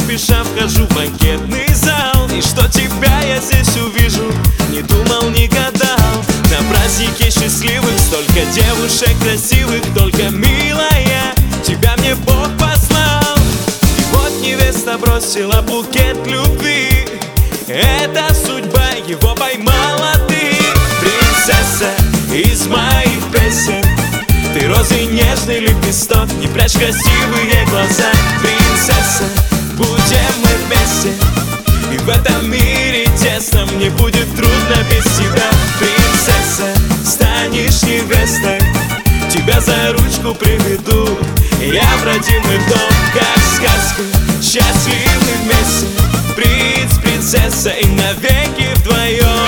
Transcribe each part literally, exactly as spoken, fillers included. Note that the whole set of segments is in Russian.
спеша вхожу в банкетный зал. И что тебя я здесь увижу, не думал, не гадал. На празднике счастливых столько девушек красивых, только милая, тебя мне Бог послал. И вот невеста бросила букет любви, это судьба, его поймала ты. Принцесса из моих песен, ты розы нежный лепесток, не прячь красивые глаза. Принцесса, будем мы вместе, и в этом мире тесном не будет трудно без тебя. Принцесса, станешь невестой, тебя за ручку приведу я в родимый дом, как сказка, счастливы вместе. Принц, принцесса и навеки вдвоем.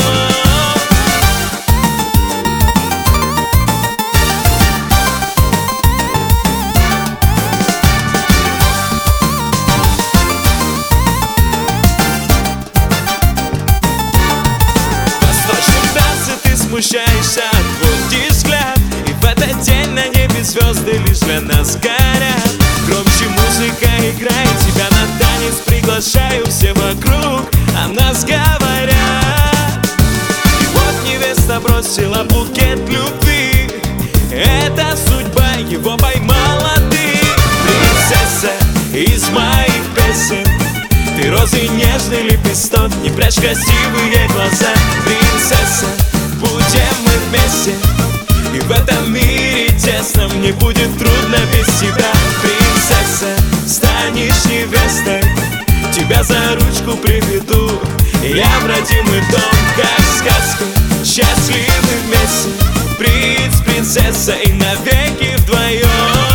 Смущаешься, отводишь взгляд, и в этот день на небе звезды лишь для нас горят. Громче музыка играет, тебя на танец приглашаю, все вокруг о нас говорят. И вот невеста бросила букет любви, это судьба, его поймала ты. Принцесса из моих песен, ты розы нежный лепесток, не прячь красивые глаза. Принцесса, будем мы вместе, и в этом мире тесном не будет трудно без тебя. Принцесса, станешь невестой, тебя за ручку приведу я в родимый дом, как сказка, счастливы вместе. Принц, принцесса и навеки вдвоем.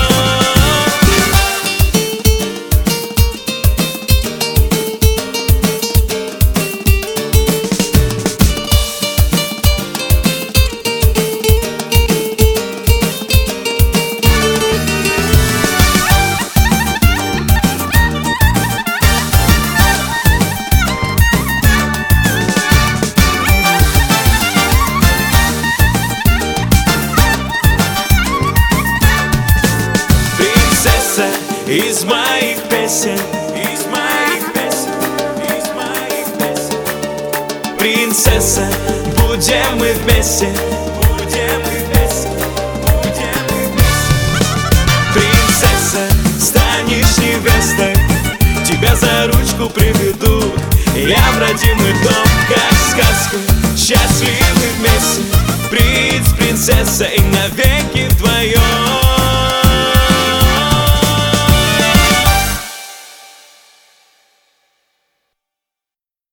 Из моих песен, из моих песен, из моих песен. Принцесса, будем мы вместе, будем мы вместе, будем мы вместе. Принцесса, станешь невестой, тебя за ручку приведу я в родимый дом, как сказка, счастливы вместе. Принц, принцесса и навеки